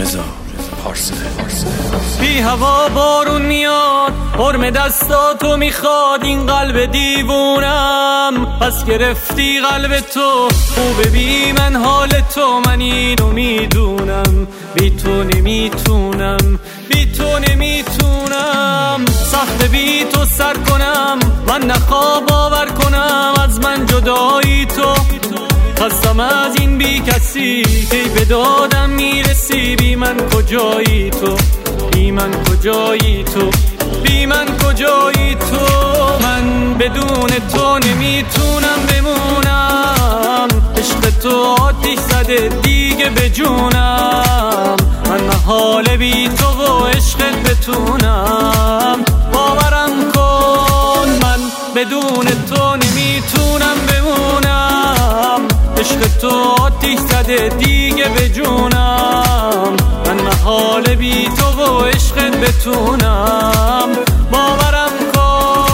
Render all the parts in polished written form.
رضا پارسه. بی هوا بارون میاد، حرم دستاتو میخواد این قلب دیوونم. پس گرفتی قلب تو، خوبه بی من حال تو، من اینو میدونم. بی تو نمیتونم، بی تو نمیتونم. سخت بی تو سر کنم، من نخواب باور کنم از من جدایی تو. خستم از این بی کسی که به دادم میرسی. بی من کجایی تو، بی من کجایی تو، بی من کجایی تو. من بدون تو نمیتونم بمونم. عشق تو آتیش زده دیگه به جونم. من محال بی تو و عشقت بتونم. باورم کن من بدون تو نمیتونم بمونم. عشق تو آتیش زده دیگه به جونم. من محال بی تو و عشقت بتونم. باورم کن.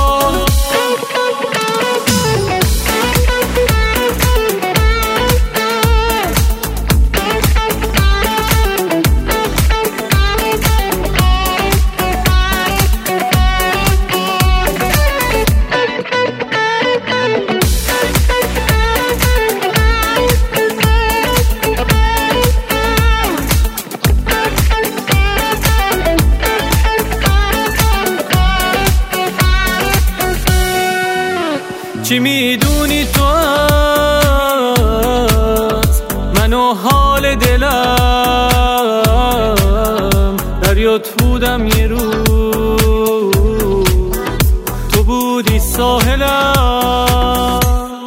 چی میدونی تو از من و حال دلم؟ دریات بودم یه روز، تو بودی ساحلم.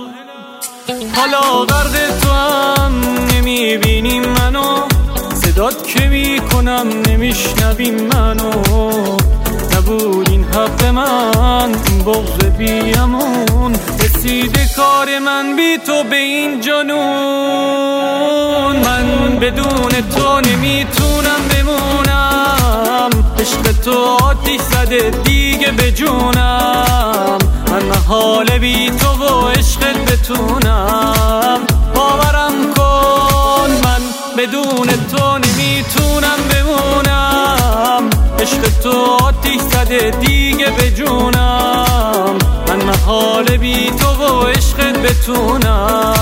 حالا غرق تو هم نمیبینی منو، صدات که میکنم نمیشنوی منو. نبود این حق من، این بغض بیامون. رسیده کار من بی تو به این جنون. من بدون تو نمیتونم بمونم. عشق تو آتیش زده دیگه به جونم. من محال بی تو و عشقت بتونم. باورم کن من بدون تو نمیتونم بمونم. عشق تو آتیش زده دیگه به جونم. من محال بی تو و عشقت بتونم.